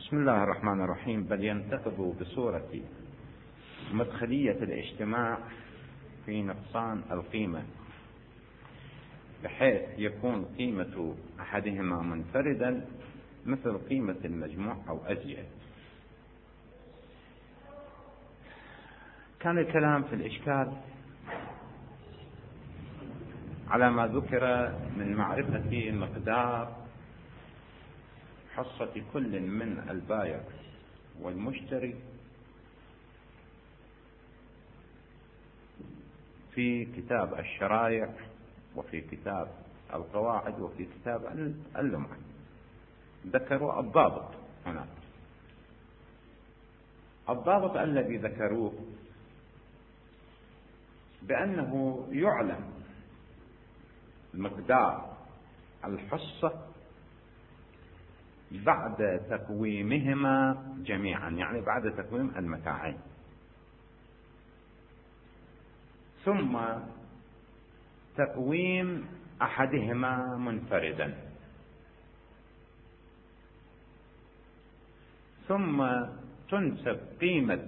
بسم الله الرحمن الرحيم. بل ينتقض بصورة مدخلية الاجتماع في نقصان القيمة، بحيث يكون قيمة أحدهما منفردا مثل قيمة المجموع أو أزيد. كان الكلام في الإشكال على ما ذكر من معرفة مقدار حصة كل من البائع والمشتري في كتاب الشرائع وفي كتاب القواعد وفي كتاب اللمعة. ذكروا الضابط هنا. الضابط الذي ذكروه بأنه يعلم مقدار الحصة بعد تقويمهما جميعا، يعني بعد تقويم المتاعين، ثم تقويم أحدهما منفردا، ثم تنسب قيمة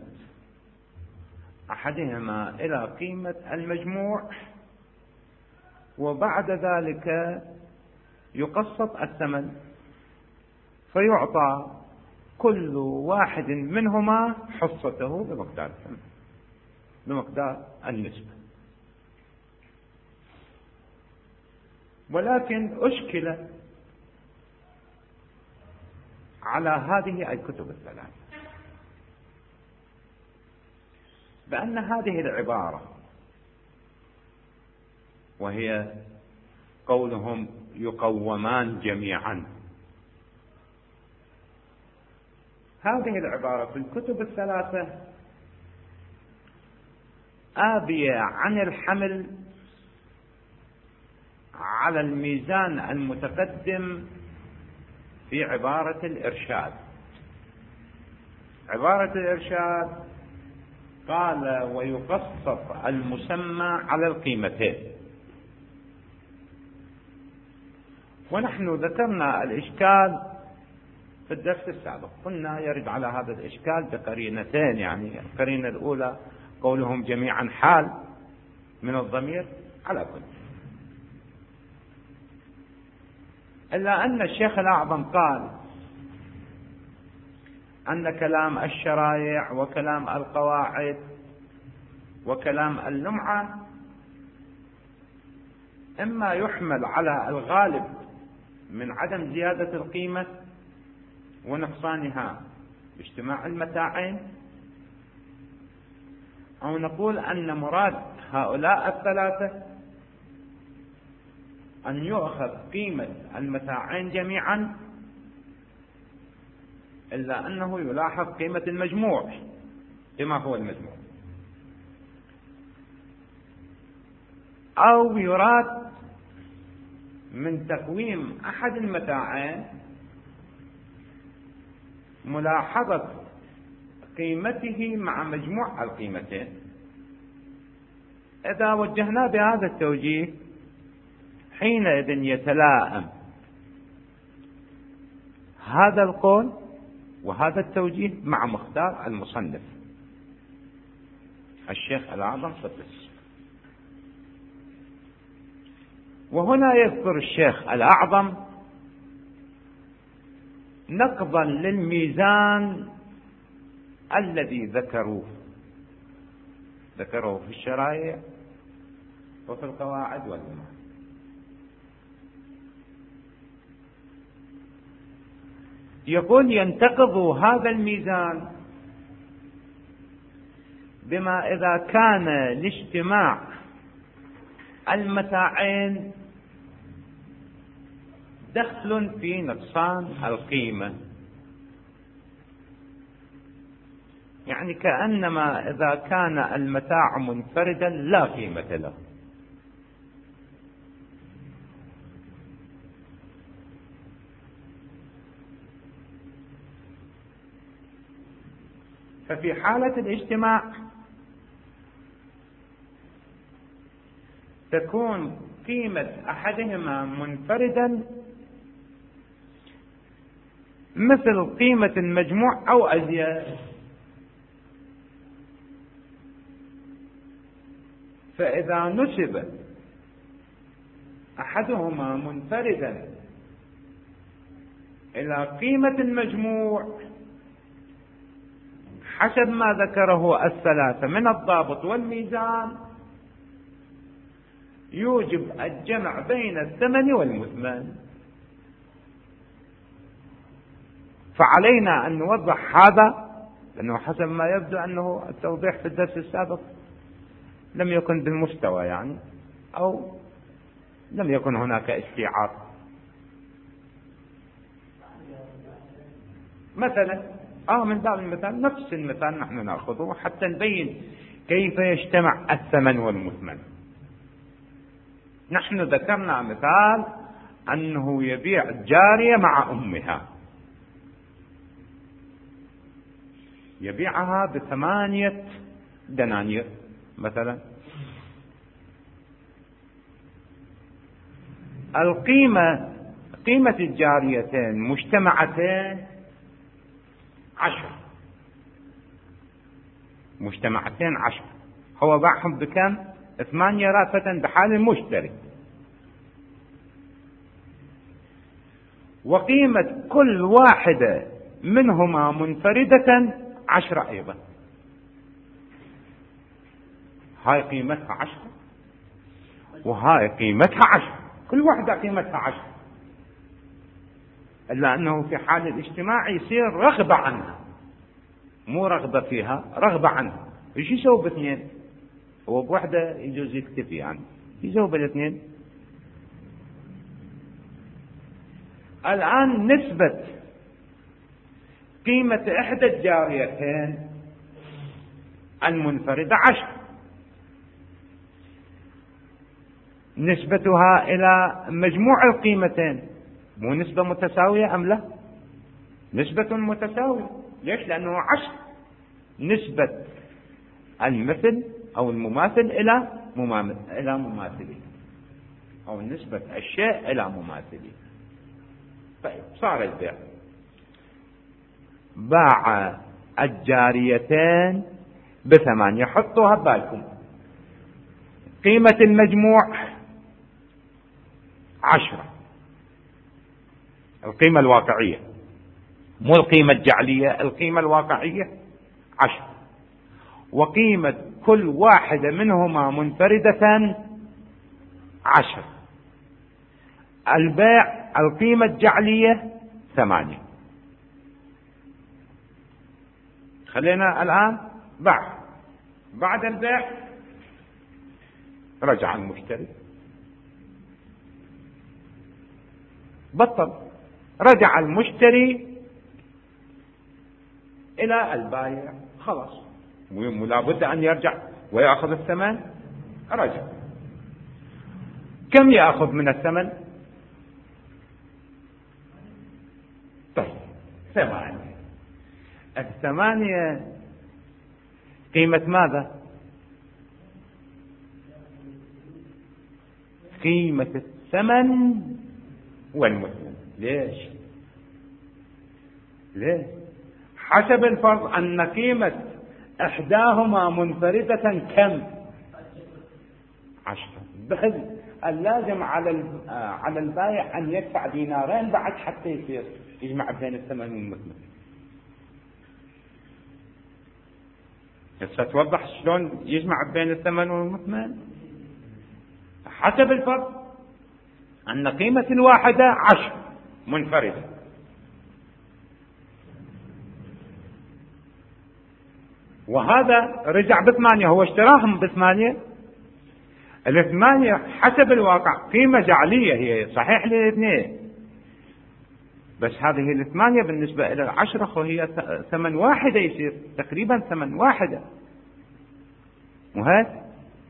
أحدهما إلى قيمة المجموع، وبعد ذلك يقسط الثمن فيعطى كل واحد منهما حصته بمقدار الثمن، بمقدار النسبة. ولكن أشكل على هذه الكتب الثلاث بأن هذه العبارة، وهي قولهم يقومان جميعا، هذه العبارة في الكتب الثلاثة آبية عن الحمل على الميزان المتقدم في عبارة الإرشاد. عبارة الإرشاد قال ويقسط المسمى على القيمتين، ونحن ذكرنا الإشكال في الدرس السابق، قلنا يرد على هذا الإشكال بقرينتين. يعني القرينة الأولى قولهم جميعا حال من الضمير على كل، إلا أن الشيخ الأعظم قال أن كلام الشرائع وكلام القواعد وكلام اللمعة إما يحمل على الغالب من عدم زيادة القيمة ونقصانها باجتماع المتاعين، أو نقول أن مراد هؤلاء الثلاثة أن يؤخذ قيمة المتاعين جميعا، إلا أنه يلاحظ قيمة المجموع بما هو المجموع، أو يراد من تقويم أحد المتاعين ملاحظة قيمته مع مجموع القيمتين. إذا وجهنا بهذا التوجيه حينئذ يتلائم هذا القول وهذا التوجيه مع مختار المصنف الشيخ الأعظم قدس. وهنا يذكر الشيخ الأعظم نقضا للميزان الذي ذكروه في الشرائع وفي القواعد واللمعة. يقول ينتقض هذا الميزان بما إذا كان لاجتماع المتاعين دخل في نقصان القيمة، يعني كأنما إذا كان المتاع منفردا لا قيمة له. ففي حالة الاجتماع تكون قيمة أحدهما منفردا مثل قيمة المجموع أو أزيد. فإذا نسب أحدهما منفردا إلى قيمة المجموع حسب ما ذكره الثلاثة من الضابط والميزان، يوجب الجمع بين الثمن والمثمن. فعلينا أن نوضح هذا، لأنه حسب ما يبدو أنه التوضيح في الدرس السابق لم يكن بالمستوى يعني، أو لم يكن هناك استيعاب. مثلا من باب المثال، نفس المثال نحن نأخذه حتى نبين كيف يجتمع الثمن والمثمن. نحن ذكرنا مثال أنه يبيع جارية مع أمها، يبيعها ب8 دنانير مثلا. قيمة الجاريتين مجتمعتين 10، مجتمعتين 10. هو باعهم بكم؟ 8 رافة بحال المشتري. وقيمة كل واحدة منهما منفردة 10 أيضا. هاي قيمتها 10 وهاي قيمتها 10، كل واحدة قيمتها 10، إلا أنه في حال الاجتماع يصير رغبة عنها، مو رغبة فيها، رغبة عنها. ايش يسوي باثنين؟ هو بوحدة يجوز يكتفي يعني، يسوي بالاثنين. الآن نسبة قيمة إحدى الجاريتين المنفردة 10، نسبتها إلى مجموع القيمتين مو نسبة متساوية أم لا؟ نسبة متساوية. ليش؟ لأنه 10 نسبة المثل أو المماثل إلى مماثله، أو نسبة الشيء إلى مماثله. طيب صار البيع، باع الجاريتين ب8. حطوها ببالكم، قيمة المجموع 10، القيمة الواقعية مو القيمة الجعلية، القيمة الواقعية 10، وقيمة كل واحدة منهما منفردة 10. البيع القيمة الجعلية 8. خلينا الآن بعد البيع رجع المشتري، بطل، رجع المشتري إلى البائع، خلاص لابد أن يرجع ويأخذ الثمن. رجع، كم يأخذ من الثمن؟ طيب 8. 8 قيمة ماذا؟ قيمة الثمن والمثمن. ليش؟ حسب الفرض أن قيمة إحداهما منفردة كم؟ 10. بحيث اللازم على البائع أن يدفع دينارين بعد حتى يصير يجمع بين الثمن والمثمن. ستوضح شلون يجمع بين الثمن والمثمن. حسب الفرض أن قيمة الواحدة 10 منفردة، وهذا رجع ب8. هو اشتراهم ب8. ال8 حسب الواقع قيمة جعلية هي صحيح للاثنين، بس هذه ال8 بالنسبة إلى 10 وهي ثمن واحدة، يصير تقريبا ثمن واحدة وهذا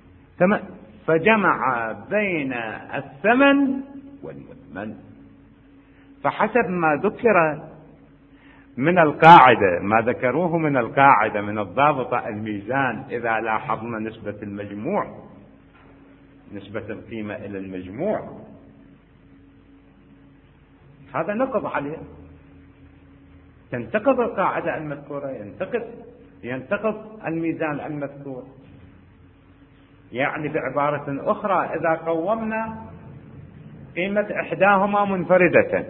فجمع بين الثمن والمثمن. فحسب ما ذكر من القاعدة، ما ذكروه من القاعدة من الضابطة الميزان، إذا لاحظنا نسبة المجموع، نسبة القيمة إلى المجموع، هذا نقض عليه. تنتقض القاعدة المذكورة، ينتقض الميزان المذكور. يعني بعبارة أخرى، إذا قومنا قيمة إحداهما منفردة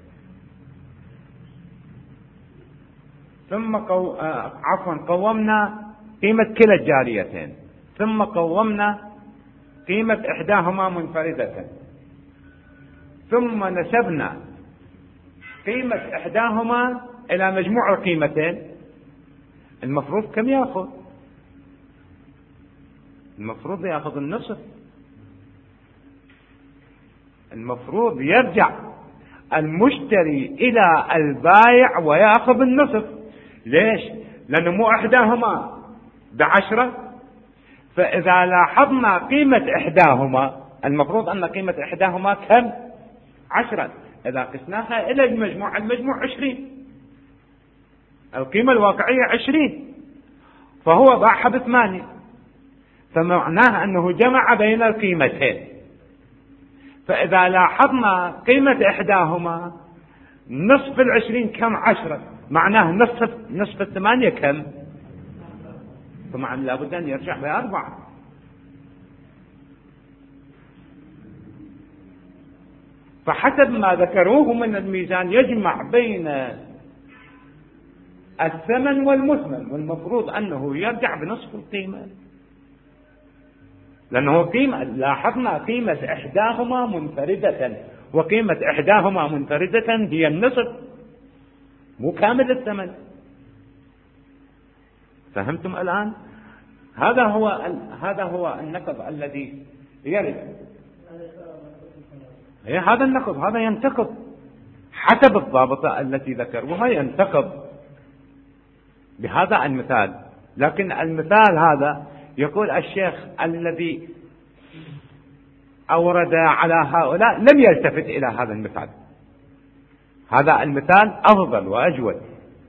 ثم قومنا قيمة كلا الجاريتين، ثم قومنا قيمة إحداهما منفردة، ثم نسبنا قيمة إحداهما إلى مجموع القيمتين، المفروض كم يأخذ؟ المفروض يأخذ النصف. المفروض يرجع المشتري إلى البائع ويأخذ النصف. ليش؟ لأنه مو إحداهما ب10، فإذا لاحظنا قيمة إحداهما، المفروض أن قيمة إحداهما كم؟ 10. إذا قسناها إلى المجموع 20، القيمة الواقعية 20، فهو باعها ب8، فمعناه أنه جمع بين القيمتين. فإذا لاحظنا قيمة إحداهما نصف 20 كم؟ 10، معناه نصف 8 كم؟ طبعا لابد أن يرجع ب4. فحسب ما ذكروه من الميزان يجمع بين الثمن والمثمن، والمفروض أنه يرجع بنصف القيمة، لأنه لاحظنا قيمة إحداهما منفردة، وقيمة إحداهما منفردة هي النصف مو كامل الثمن. فهمتم الآن؟ هذا هو النقض الذي يرد. هذا النقض هذا ينتقض حسب الضابطة التي ذكروها، ينتقض بهذا المثال. لكن المثال هذا يقول الشيخ الذي أورد على هؤلاء لم يلتفت إلى هذا المثال. هذا المثال أفضل وأجود،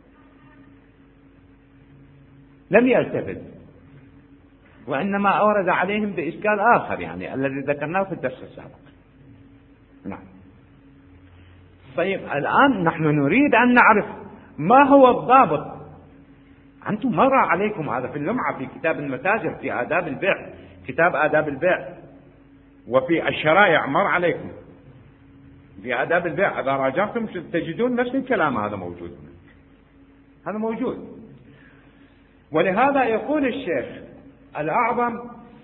لم يلتفت، وإنما أورد عليهم بإشكال آخر، يعني الذي ذكرناه في الدرس السابق. نعم. طيب الآن نحن نريد أن نعرف ما هو الضابط. أنتم مر عليكم هذا في اللمعة في كتاب المتاجر في آداب البيع، كتاب آداب البيع، وفي الشرائع مر عليكم في آداب البيع. إذا راجعتم تجدون نفس الكلام هذا موجود، هذا موجود. ولهذا يقول الشيخ الأعظم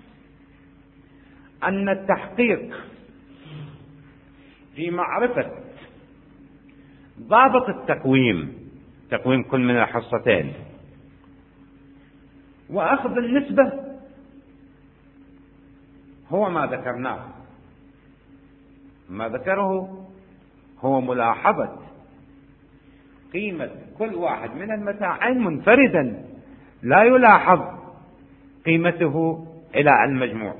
أن التحقيق في معرفة ضابط التقويم، تقويم كل من الحصتين، وأخذ النسبة هو ما ذكرناه. ما ذكره هو ملاحظة قيمة كل واحد من المتاعين منفردا، لا يلاحظ قيمته إلى المجموع،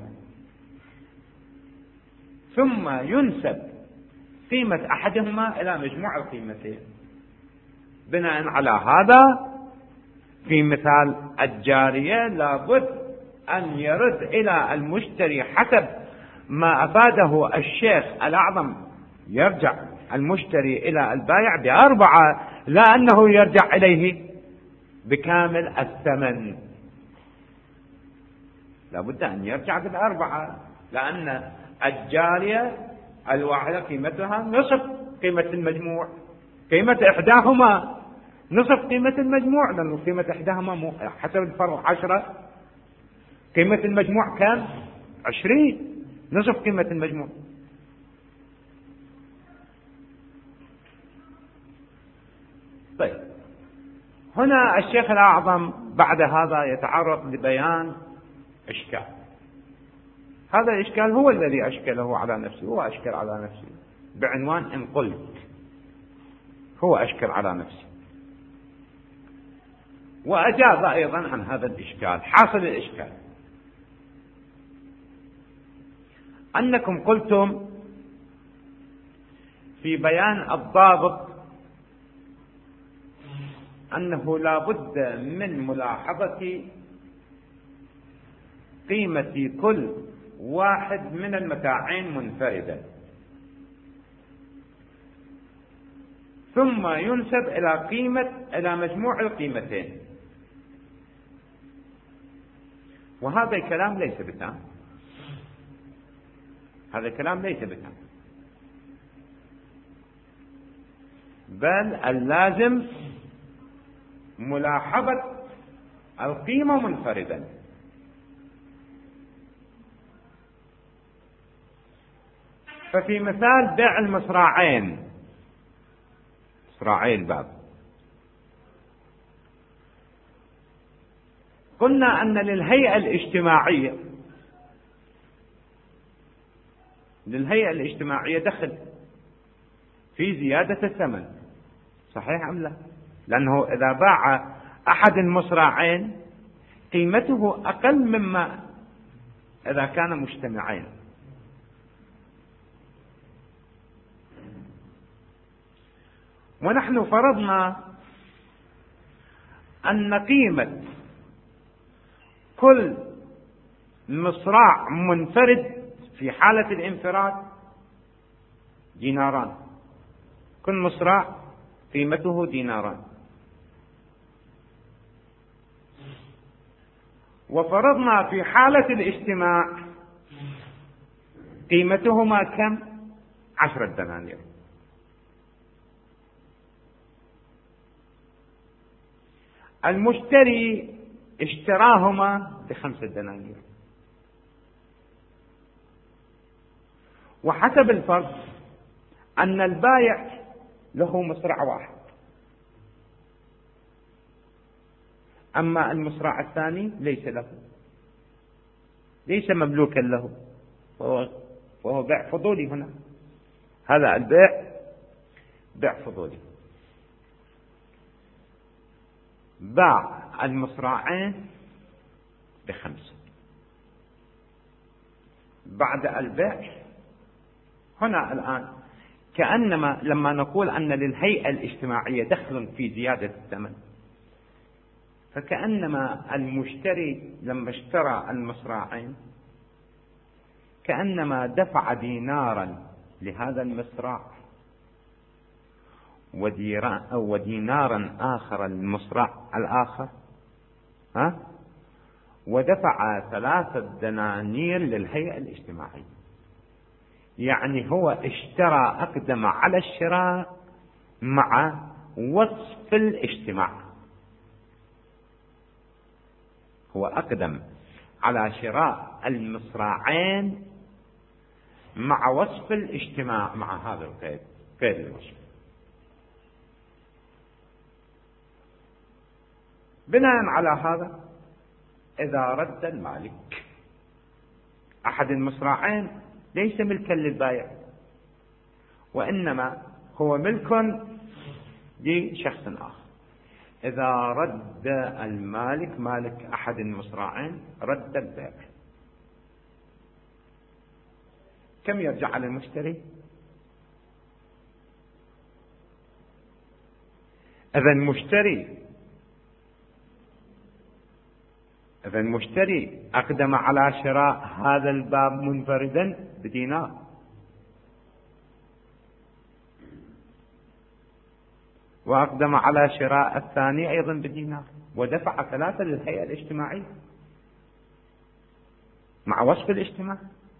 ثم ينسب قيمة أحدهما إلى مجموع القيمتين. بناء على هذا في مثال الجارية لابد أن يرد إلى المشتري حسب ما أفاده الشيخ الأعظم، يرجع المشتري إلى البائع ب4، لا أنه يرجع إليه بكامل الثمن، لابد أن يرجع ب4، لأن الجارية الواحدة قيمتها نصف قيمة المجموع، قيمة إحداهما نصف قيمة المجموع، لأن قيمة إحداهما حسب الفرق 10، قيمة المجموع كم؟ 20، نصف قيمة المجموع. طيب هنا الشيخ الأعظم بعد هذا يتعرض لبيان إشكال. هذا الإشكال هو الذي أشكله على نفسه، هو أشكل على نفسه بعنوان إن قلت، هو أشكل على نفسه، وأجاب أيضا عن هذا الإشكال. حاصل الإشكال أنكم قلتم في بيان الضابط أنه لا بد من ملاحظة قيمة كل واحد من المتاعين منفردا، ثم ينسب إلى مجموع القيمتين. وهذا الكلام ليس بتام، هذا الكلام ليس بتام، بل اللازم ملاحظة القيمة منفردا. ففي مثال بيع المصراعين، مصراعي الباب، قلنا أن للهيئة الاجتماعية دخل في زيادة الثمن، صحيح أم لا؟ لأنه إذا باع أحد المصراعين قيمته أقل مما إذا كان مجتمعين. ونحن فرضنا أن قيمة كل مصراع منفرد في حالة الانفراد ديناران، كل مصراع قيمته ديناران. وفرضنا في حالة الاجتماع قيمتهما كم؟ 10 دنانير. المشتري اشتراهما ب5 دنانير، وحسب الفرض أن البائع له مصرع واحد، أما المصرع الثاني ليس له، ليس مملوكا له، وهو بيع فضولي. هنا هذا البيع بيع فضولي. باع المصراعين ب5. بعد البيع هنا الآن كأنما لما نقول أن للهيئة الاجتماعية دخل في زيادة الثمن، فكأنما المشتري لما اشترى المصراعين كأنما دفع دينارا لهذا المصراع ودينارا آخر للمصراع الآخر، ودفع 3 دنانير للهيئة الاجتماعية. يعني هو اشترى، أقدم على الشراء مع وصف الاجتماع، هو أقدم على شراء المصراعين مع وصف الاجتماع، مع هذا القيد، قيد الوصف. بناء على هذا إذا رد المالك أحد المصراعين ليس ملكا للبائع، وإنما هو ملك لشخص آخر. إذا رد المالك مالك أحد المصراعين رد البائع، كم يرجع على المشتري؟ إذا المشتري أقدم على شراء هذا الباب منفردا بدينار، وأقدم على شراء الثاني أيضا بدينار، ودفع 3 للهيئة الاجتماعية مع وصف الاجتماع،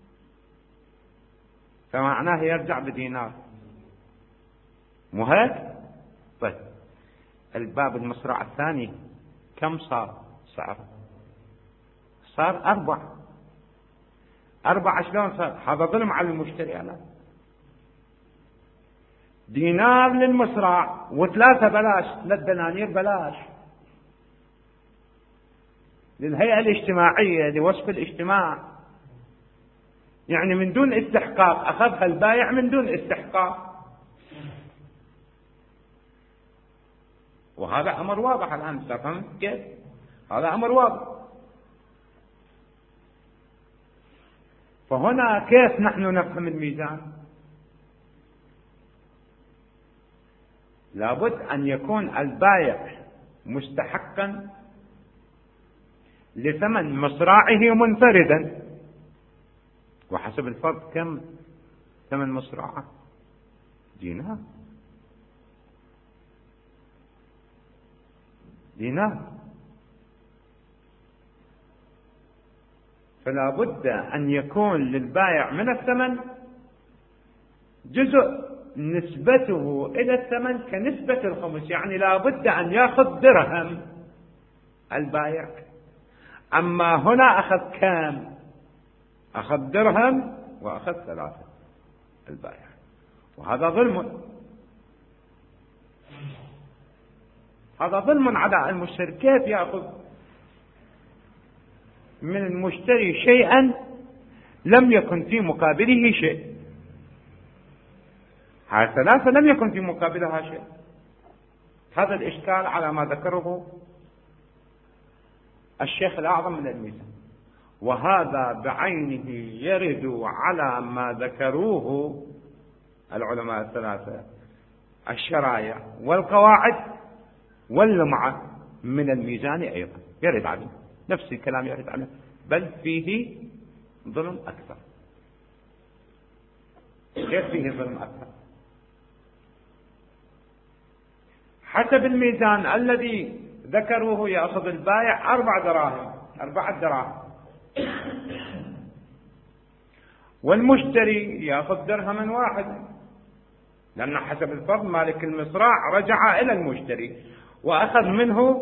فمعناه يرجع بدينار، مو هيك؟ طيب الباب المصرع الثاني كم صار سعره؟ صار 4. شلون صار؟ هذا ظلم على المشتري. الآن دينار للمصرع و3 بلاش، 3 دنانير بلاش للهيئة الاجتماعية لوصف الاجتماع، يعني من دون استحقاق، أخذها البائع من دون استحقاق. وهذا أمر واضح الآن، تفهم كيف؟ هذا أمر واضح. فهنا كيف نحن نفهم الميزان؟ لابد أن يكون البائع مستحقا لثمن مصراعه منفردا، وحسب الفرض كم ثمن مصراعه؟ دينار. دينار. فلا بد أن يكون للبائع من الثمن جزء نسبته إلى الثمن كنسبة الخمس، يعني لا بد أن يأخذ درهم البائع. أما هنا أخذ كام؟ أخذ درهم وأخذ 3 البائع، وهذا ظلم. هذا ظلم على المشتري. كيف يأخذ من المشتري شيئا لم يكن في مقابله شيء؟ هذه 3 لم يكن في مقابلها شيء. هذا الإشكال على ما ذكره الشيخ الأعظم من الميزان، وهذا بعينه يرد على ما ذكروه العلماء ال3 الشرائع والقواعد واللمعة من الميزان أيضا يرد عليه نفس الكلام، يرد عليه، بل فيه ظلم أكثر. كيف فيه ظلم أكثر؟ حسب الميزان الذي ذكروه يأخذ البائع 4 دراهم، والمشتري يأخذ درهما واحد، لأن حسب الفرض مالك المصراع رجع إلى المشتري وأخذ منه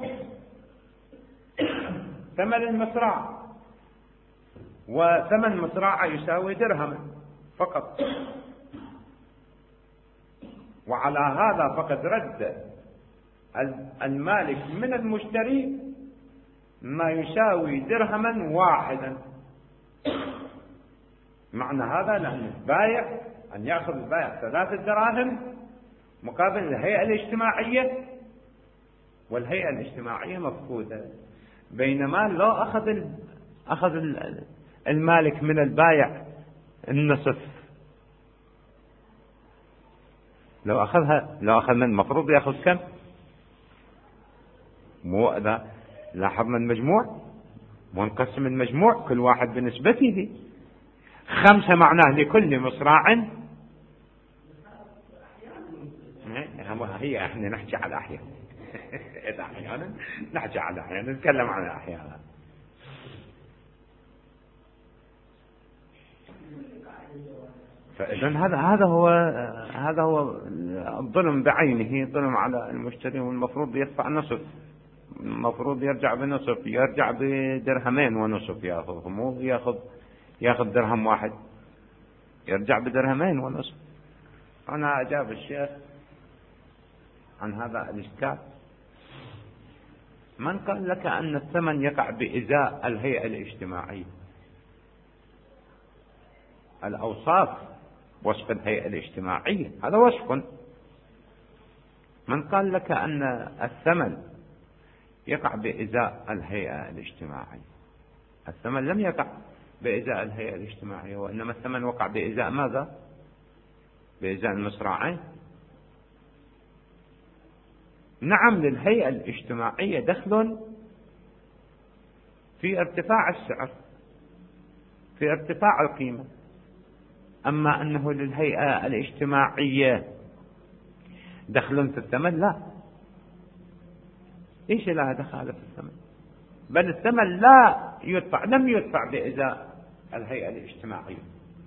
ثمن المصراع، وثمن مصراع يساوي درهما فقط. وعلى هذا فقد رد المالك من المشتري ما يساوي درهما واحدا. معنى هذا لأن البائع أن يأخذ البائع 3 دراهم مقابل الهيئة الاجتماعية، والهيئة الاجتماعية مفقودة. بينما لو أخذ المالك من البائع النصف، لو أخذ من المفروض يأخذ كم؟ مو إذا لاحظنا المجموع منقسم المجموع كل واحد بنسبته 5 معناه لكل مصراع. هي احنا نحكي على أحيان إذا أحيانا نحكي على أحيان، نتكلم عن أحيانا. فإذا هذا هو الظلم بعينه، ظلم على المشتري، والمفروض يدفع نصف، المفروض يرجع بنصف، يرجع بدرهمين ونصف ياخذ، مو ياخذ درهم واحد، يرجع بدرهمين ونصف. أنا أجاب الشيخ عن هذا الإشكال: من قال لك أن الثمن يقع بإزاء الهيئة الاجتماعية؟ الأوصاف وصف الهيئة الاجتماعية هذا وصف. من قال لك أن الثمن يقع بإزاء الهيئة الاجتماعية؟ الثمن لم يقع بإزاء الهيئة الاجتماعية، وإنما الثمن وقع بإزاء ماذا؟ بإزاء المصراعين. نعم، للهيئة الاجتماعية دخل في ارتفاع السعر، في ارتفاع القيمة، أما أنه للهيئة الاجتماعية دخل في الثمن لا، ليش لها دخل في الثمن؟ بل الثمن لم يدفع بإزاء الهيئة الاجتماعية.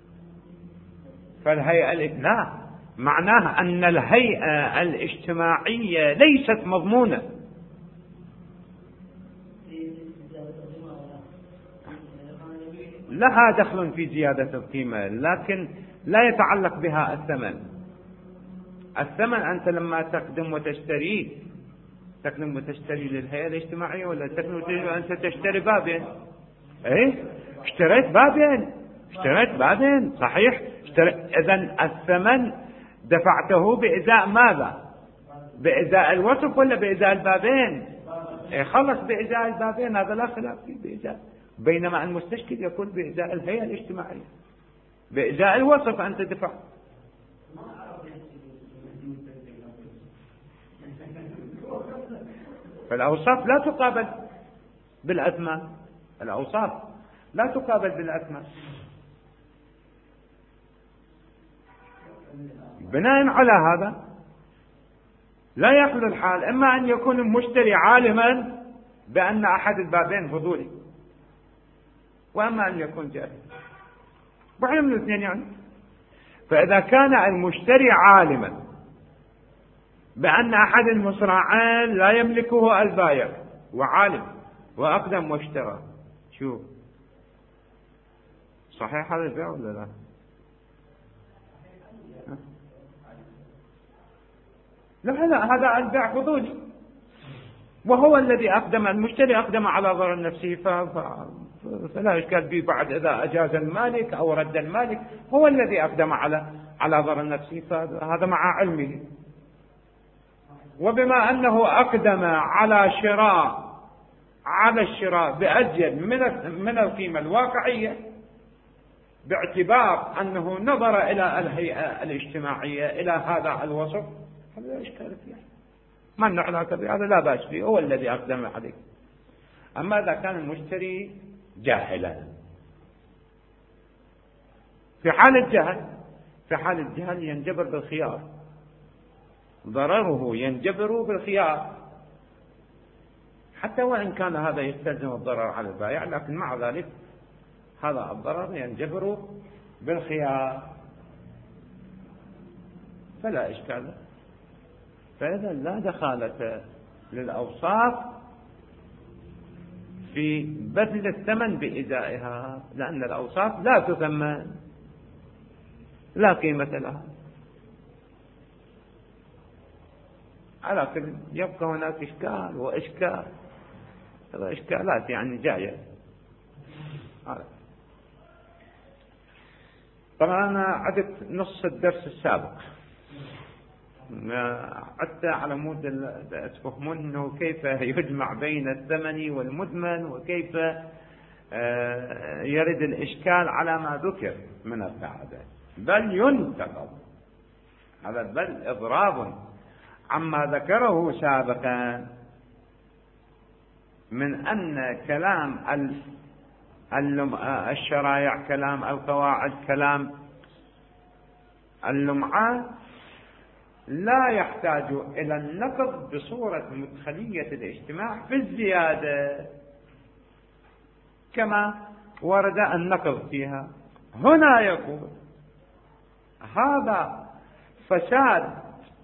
فالهيئة لا، معناها أن الهيئة الاجتماعية ليست مضمونة. لها دخل في زيادة القيمة، لكن لا يتعلق بها الثمن. الثمن أنت لما تقدم وتشتري للهيئة الاجتماعية، ولا أنت تشتري بابين؟ إيه، اشتريت بابين صحيح. إذن الثمن دفعته بإزاء ماذا؟ بإزاء الوصف ولا بإزاء البابين؟ إيه، خلص بإزاء البابين، هذا لا خلاف فيه بإزاء. بينما المستشكل يكون بإزاء الهيئة الاجتماعية، بإزاء الوصف أنت دفع. فالأوصاف لا تقابل بالأثمان، الأوصاف لا تقابل بالأثمان. بناء على هذا لا يخلو الحال إما أن يكون المشتري عالما بأن أحد البابين فضولي، وأما أن يكون جاهل، واحدة من الاثنين يعني. فإذا كان المشتري عالما بأن أحد المصراعين لا يملكه البائع وعالم وأقدم واشترى، شوف صحيح هذا البيع ولا لا؟ لا هذا البيع فضولي، وهو الذي أقدم، المشتري أقدم على ضرر نفسه، فلا إشكال به بعد إذا أجاز المالك أو رد المالك، هو الذي أقدم على ضرر نفسه، فهذا مع علمه. وبما أنه أقدم على الشراء بأجل من القيمة الواقعية، باعتبار أنه نظر إلى الهيئة الاجتماعية إلى هذا الوصف، هذا لا إشكال فيه، ما لنا علاقة بهذا، لا بأس فيه، هو الذي أقدم عليه. أما إذا كان المشتري جاهلا، في حال الجهل ينجبر بالخيار، ضرره ينجبر بالخيار، حتى وإن كان هذا يستلزم الضرر على البائع، لكن مع ذلك هذا الضرر ينجبر بالخيار، فلا إشكال. فإذا لا دخالة للأوصاف في بذل الثمن بإزائها، لأن الأوصاف لا تثمن، لا قيمة لها. على كل يبقى هناك إشكال وإشكال، هذا إشكالات يعني جاية. طبعا أنا عدت نص الدرس السابق، حتى على مود تفهمون أنه كيف يجمع بين الثمن والمدمن، وكيف يرد الإشكال على ما ذكر من القاعدة. بل ينتقد هذا، بل إضراب عما ذكره سابقا من أن كلام الشرائع، كلام القواعد، كلام اللمعة لا يحتاج إلى النقض بصورة مدخلية الاجتماع في الزيادة كما ورد النقض فيها. هنا يقول هذا فساد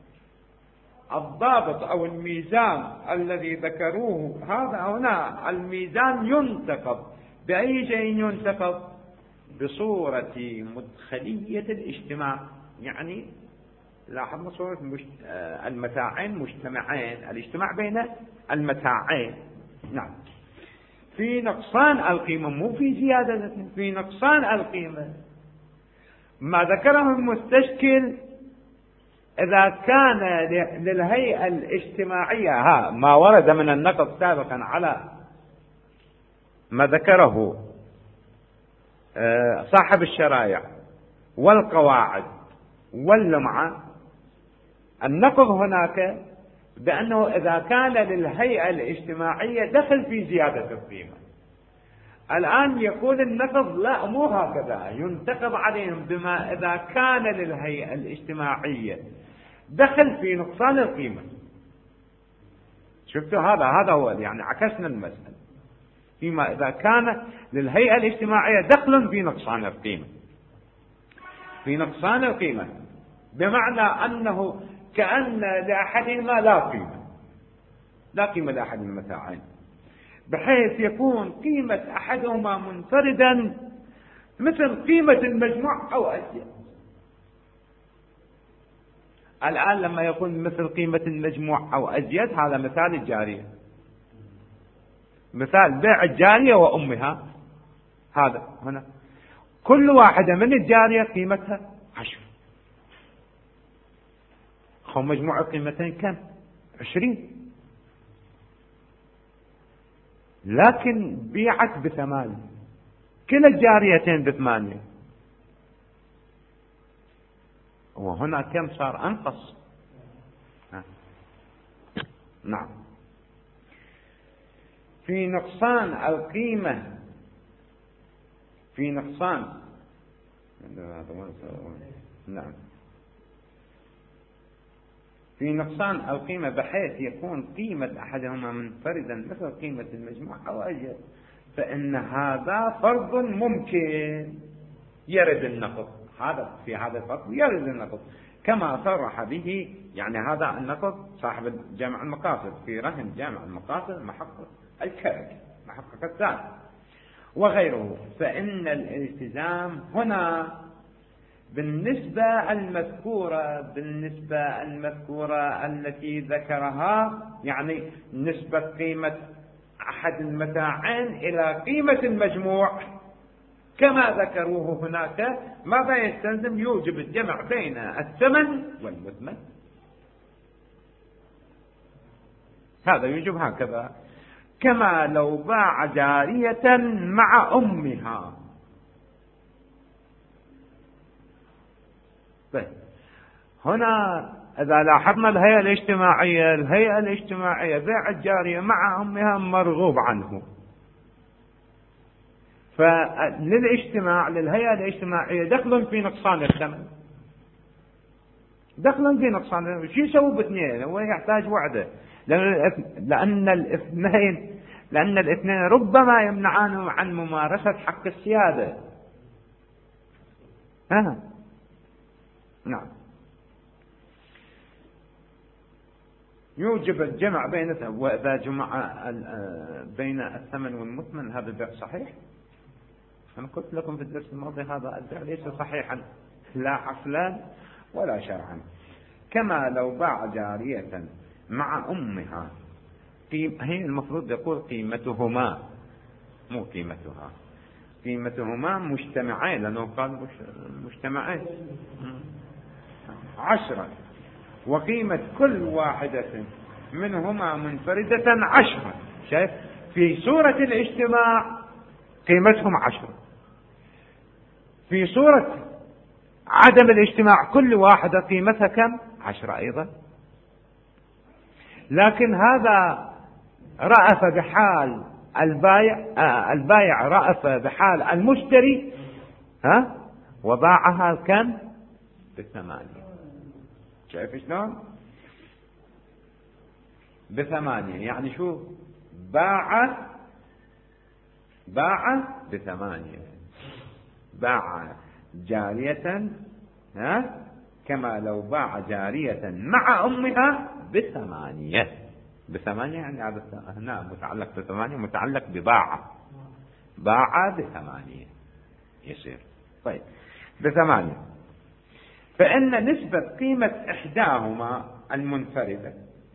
الضابط أو الميزان الذي ذكروه، هذا هنا الميزان ينتقض بأي شيء ينتقض؟ بصورة مدخلية الاجتماع، يعني لاحظنا صورة المتاعين مجتمعين، الاجتماع بين المتاعين. نعم، في نقصان القيمة، مو في زيادة، في نقصان القيمة. ما ذكره المستشكل إذا كان للهيئة الاجتماعية ما ورد من النقض سابقا على ما ذكره صاحب الشرائع والقواعد واللمعة، النقض هناك بأنه إذا كان للهيئة الاجتماعية دخل في زيادة القيمة. الآن يقول النقض لا، مو هكذا، ينتقض عليهم بما إذا كان للهيئة الاجتماعية دخل في نقصان القيمة. شفتوا هذا هو يعني عكسنا المسألة، فيما إذا كان للهيئة الاجتماعية دخل في نقصان القيمة، في نقصان القيمة، بمعنى أنه كأن لأحدهما لا قيمة لأحد المتاعين، بحيث يكون قيمة أحدهما منفردا مثل قيمة المجموع أو أزيد. الآن لما يكون مثل قيمة المجموع أو أزيد، هذا مثال الجارية، مثال بيع الجارية وأمها. هذا هنا كل واحدة من الجارية قيمتها 10، خو مجموع القيمتين كم؟ 20، لكن بيعت ب8، كلا الجاريتين ب8، وهنا كم صار؟ أنقص. نعم، في نقصان القيمة، في نقصان. نعم، في نقصان القيمة بحيث يكون قيمة أحدهما منفردا مثل قيمة المجموع أو أجل، فإن هذا فرض ممكن يرد النقض. هذا في هذا الفرض يرد النقض كما صرح به، يعني هذا النقض صاحب جامع المقاصد في رهن جامع المقاصد محقق الكرك محقق الثالث وغيره. فإن الالتزام هنا بالنسبة المذكورة التي ذكرها، يعني نسبة قيمة أحد المتاعين إلى قيمة المجموع كما ذكروه هناك، ماذا يستلزم؟ يوجب الجمع بين الثمن والمثمن. هذا يوجب هكذا، كما لو باع جارية مع أمها. طيب هنا إذا لاحظنا الهيئة الاجتماعية بيع الجارية مع أمها مرغوب عنه، للهيئة الاجتماعية دخل في نقصان الثمن، شو يسوي باثنين؟ هو يحتاج وعده، لأن الاثنين ربما يمنعانه عن ممارسة حق السيادة. نعم، يوجب الجمع وإذا جمع بين الثمن والمثمن هذا البيع صحيح. أنا قلت لكم في الدرس الماضي هذا البيع ليس صحيحا لا عقلا ولا شرعا. كما لو باع جارية مع أمها، هي المفروض يقول قيمتهما مو قيمتها، قيمتهما مجتمعين، لأنه قال مجتمعين 10، وقيمة كل واحدة منهما منفردة 10. شايف؟ في صورة الاجتماع قيمتهم 10، في صورة عدم الاجتماع كل واحدة قيمتها كم؟ 10 أيضا. لكن هذا رأف بحال البائع رأف بحال المشتري، وباعها كم؟ ب8. شايف شلون؟ ب8، يعني شو؟ باع ب8، باع جارية كما لو باع جارية مع أمها ب8. يعني هنا متعلق ب8 متعلق بباع ب8 يصير. طيب ب8، فإن نسبة قيمة إحداهما المنفردة،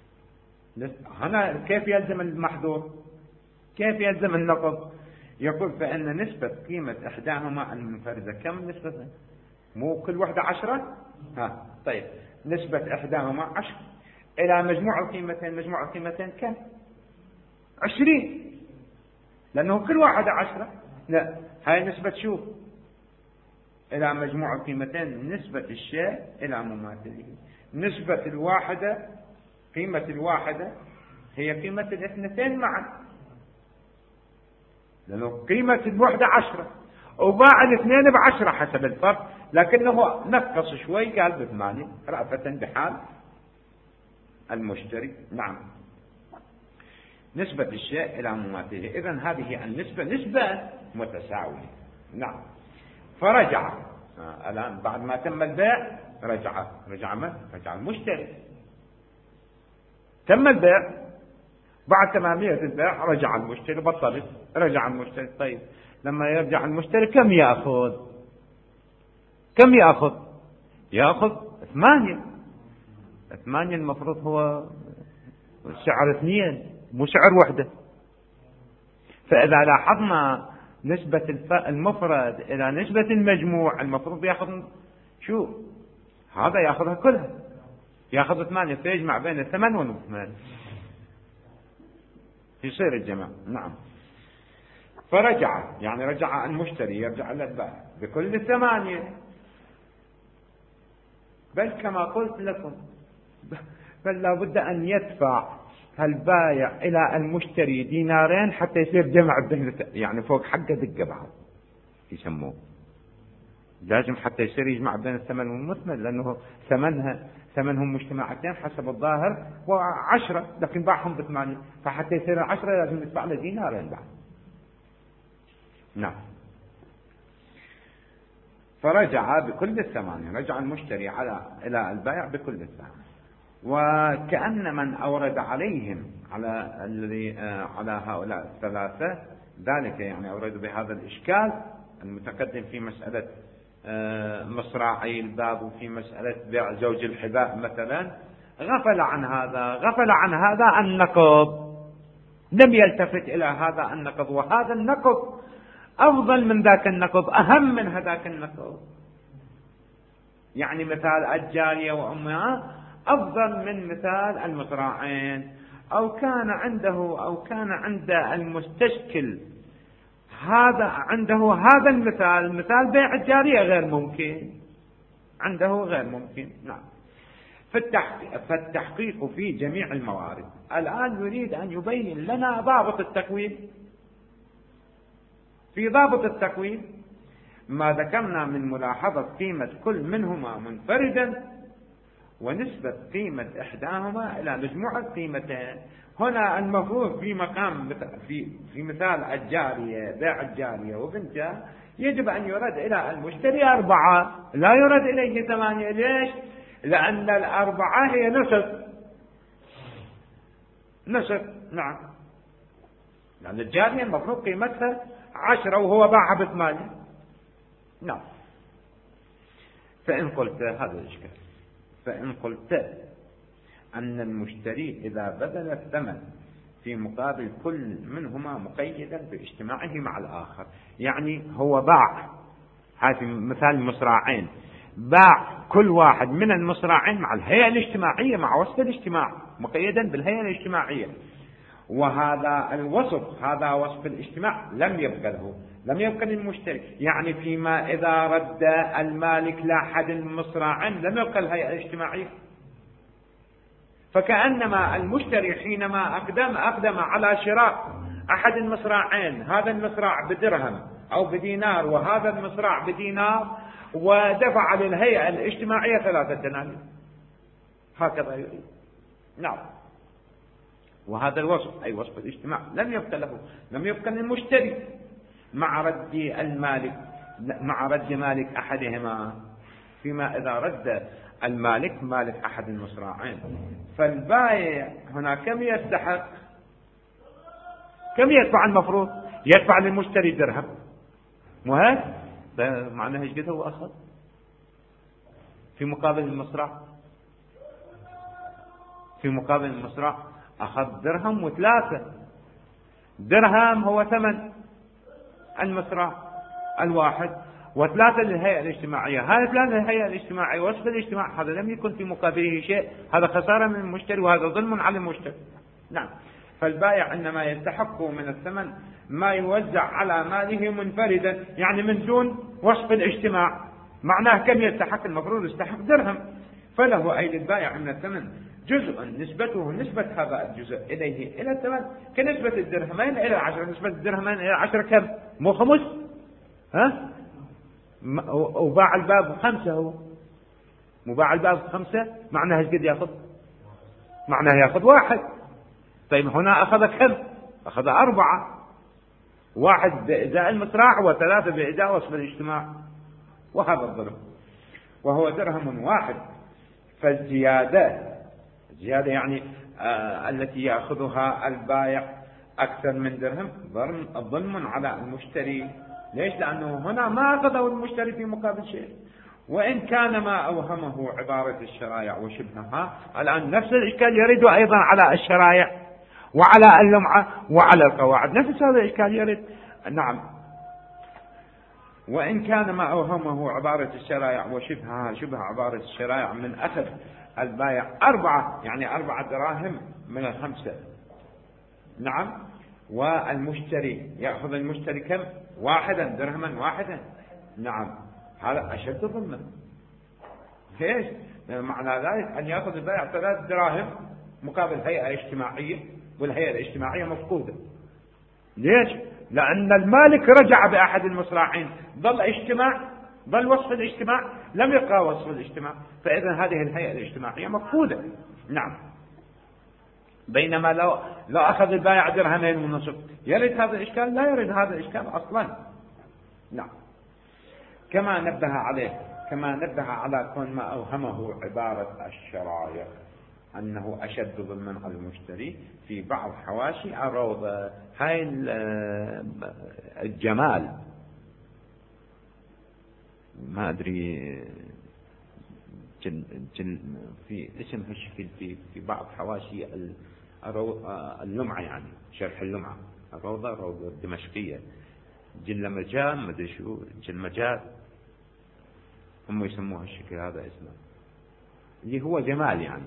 هنا كيف يلزم المحظور؟ كيف يلزم النقض؟ يقول فإن نسبة قيمة إحداهما المنفردة كم نسبة؟ مو كل واحدة 10؟ طيب نسبة إحداهما 10 إلى مجموع القيمتين كم؟ 20، لأنه كل واحدة 10. لا، هاي نسبة شو؟ إلى مجموع القيمتين، نسبة الشيء إلى مماثله. نسبة الواحدة، قيمة الواحدة هي قيمة الاثنتين معا، لأنه قيمة الوحدة 10 وباع الاثنين ب10 حسب الفرق، لكنه نقص شوي قال ب8 رأفة بحال المشتري. نعم، نسبة الشيء إلى مماثله. إذن هذه النسبة نسبة متساوية. نعم، فرجع الآن بعد ما تم البيع، رجع المشتري. تم البيع، بعد تمامية البيع رجع المشتري، بطلت، رجع المشتري. طيب لما يرجع المشتري كم يأخذ؟ يأخذ 8. المفروض هو سعر 2 مو سعر وحدة. فإذا لاحظنا نسبة المفرد إلى نسبة المجموع، المفروض يأخذ شو؟ هذا يأخذها كلها، يأخذ 8 فيجمع بين الثمن والمثمن يصير الجمع. نعم، فرجع، يعني رجع المشتري يرجع إلى البائع بكل 8. بل كما قلت لكم، بل لابد أن يدفع البائع إلى المشتري 2 دينار حتى يصير جمع بين، يعني فوق حقه دقة بعض يسموه. لازم حتى يصير يجمع بين الثمن والمثمن، لأنه ثمنهم مجتمعتين حسب الظاهر و10، لكن باعهم ب8، فحتى يصير 10 لازم يدفع له دينارين بعد. نعم. فرجع بكل الثمانية، رجع المشتري إلى البائع بكل الثمانية. وكأن من أورد عليهم على هؤلاء الثلاثة ذلك، يعني أوردوا بهذا الإشكال المتقدم في مسألة مصراعي الباب وفي مسألة بيع زوج الحذاء مثلا، غفل عن هذا النقض، لم يلتفت إلى هذا النقض، وهذا النقض أفضل من ذاك النقض، أهم من هذاك النقض. يعني مثال الجارية وأمها أفضل من مثال المصراعين، أو كان عند المستشكل عنده هذا المثال، مثال بيع الجارية غير ممكن، عنده غير ممكن. نعم. فالتحقيق في جميع الموارد. الآن يريد أن يبين لنا ضابط التكوين. في ضابط التكوين ما ذكرنا من ملاحظة قيمة كل منهما منفردا ونسبة قيمة إحداهما إلى مجموع القيمتين. هنا المفروض في مقام في مثال الجارية، بيع الجارية وبنتها، يجب أن يرد إلى المشتري 4، لا يرد إليه 8. ليش؟ لأن 4 هي نصف. نعم. لأن الجارية المفروض قيمتها 10 وهو باعها ب8. نعم. فإن قلت هذا الإشكال، فإن قلت أن المشتري إذا بذل الثمن في مقابل كل منهما مقيدا باجتماعه مع الآخر، يعني هو باع، هذا مثال المصراعين، باع كل واحد من المصراعين مع الهيئة الاجتماعية، مع وصف الاجتماع، مقيدا بالهيئة الاجتماعية، وهذا الوصف، هذا وصف الاجتماع لم يبقى للمشتري. يعني فيما إذا رد المالك لأحد المصراعين لم يبقى الهيئة الاجتماعية. فكأنما المشتري حينما أقدم على شراء أحد المصراعين، هذا المصراع بدرهم أو بدينار وهذا المصراع بدينار، ودفع للهيئة الاجتماعية 3 دنانير، هكذا يريد. نعم. وهذا الوصف، أي وصف الاجتماع، لم يبقى للمشتري مع رد مالك أحدهما، فيما إذا رد المالك مالك أحد المصراعين. فالبائع هنا كم يستحق؟ كم يدفع؟ المفروض يدفع للمشتري درهم، وهذا معناه ايش قد هو أخذ في مقابل المصراع؟ أخذ درهم و3. درهم هو ثمن المصراع الواحد، و3 للهيئة الاجتماعية. هذا 3 للهيئة الاجتماعية، وصف الاجتماع هذا لم يكن في مقابله شيء، هذا خسارة من المشتري وهذا ظلم على المشتري. نعم. فالبائع إنما يستحق من الثمن ما يوزع على ماله منفردا، يعني من دون وصف الاجتماع. معناه كم يستحق؟ المفروض يستحق درهم، فله أي للبائع من الثمن جزء نسبته نسبة هذا الجزء إلى الثمن كنسبة الدرهمين إلى 10. نسبة الدرهمين إلى 10 كم؟ مو 5؟ وباع الباب 5، هو مباع الباب 5، معناه ايش قد ياخذ؟ معناه ياخذ 1. طيب هنا أخذ كم؟ أخذ 4، 1 بإزاء المصراع و3 بإزاء وصف الاجتماع، وهذا الظلم، وهو درهم 1. فالزيادة يعني التي يأخذها البائع أكثر من درهم ظلم على المشتري. ليش؟ لأنه هنا ما أخذه المشتري في مقابل شيء، وإن كان ما أوهمه عبارة الشرائع وشبهها. الآن نفس الإشكال يرد أيضا على الشرائع وعلى اللمعة وعلى القواعد، نفس هذا الإشكال يرد. نعم. وإن كان ما أوهمه عبارة الشرائع وشبهها شبه عبارة الشرائع من أخذ البائع 4، يعني 4 دراهم من 5. نعم. والمشتري يأخذ المشتري كم؟ 1 درهما 1. نعم. هذا أشد ظلما. ليش؟ معنى ذلك أن يأخذ البائع 3 دراهم مقابل هيئة اجتماعية، والهيئة الاجتماعية مفقودة. ليش؟ لأن المالك رجع بأحد المصراعين، ظل اجتماع بل وصف الاجتماع لم يبقى وصف الاجتماع، فإذا هذه الهيئة الاجتماعية مفقودة. نعم. بينما لو أخذ البائع درهمين ونصف يرد هذا الإشكال؟ لا يرد هذا الإشكال أصلا. نعم. كما نبه على كون ما أوهمه عبارة الشرايع أنه أشد ظلما على المشتري في بعض حواشي الروضة. هاي الجمال، ما أدري في اسم هالشكل في بعض حواشي اللمعة، يعني شرح اللمعة الروضة الدمشقية، جل مجال ما أدري شو جل مجال هم يسموها الشكل هذا اسمه، اللي هو جمال، يعني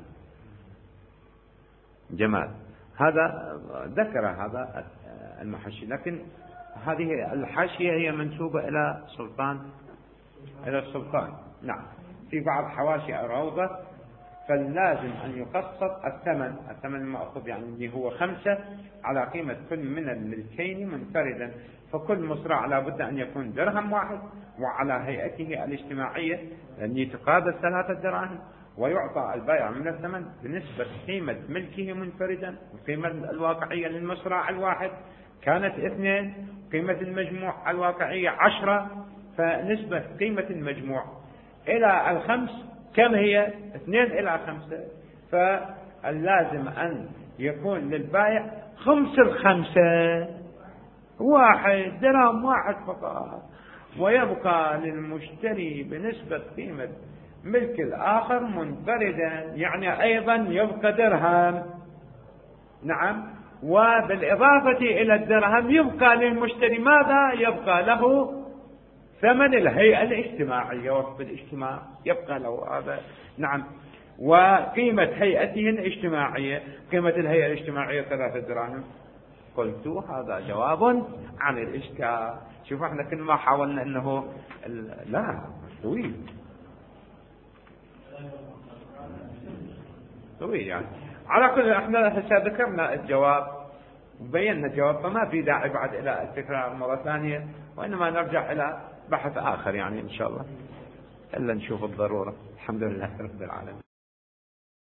جمال. هذا ذكر هذا المحشي، لكن هذه الحاشية هي منسوبة إلى السلطان. نعم. في بعض حواشي الروضة فلازم أن يقسط الثمن المأخوذ، يعني اللي هو 5 على قيمة كل من الملكين منفردا، فكل مصراع لا بد أن يكون درهم واحد، وعلى هيئته الاجتماعية التي تقابل 3 دراهم، ويعطى البائع من الثمن بنسبة قيمة ملكه منفردا، وقيمة الواقعية للمصراع الواحد كانت 2، قيمة المجموع الواقعية 10، فنسبة قيمة المجموع إلى 5 كم هي؟ 2/5. فاللازم أن يكون للبائع 5/5، 1 درهم واحد فقط، ويبقى للمشتري بنسبة قيمة ملك الآخر منفردا، يعني أيضا يبقى درهم. نعم. وبالإضافة إلى الدرهم يبقى للمشتري ماذا؟ يبقى له ثمن الهيئة الاجتماعية، وصف الاجتماع يبقى له هذا. نعم. وقيمة هيئته الاجتماعية، قيمة الهيئة الاجتماعية 3 دراهم. قلت هذا جواب عن الإشكال. شوف احنا كل ما حاولنا انه لا طويل يعني. على كل احنا هسه ذكرنا الجواب وبينا الجواب، فما في داعي بعد الى التكرار مرة ثانية، وانما نرجع الى بحث اخر يعني ان شاء الله، الا نشوف الضرورة. الحمد لله رب العالمين.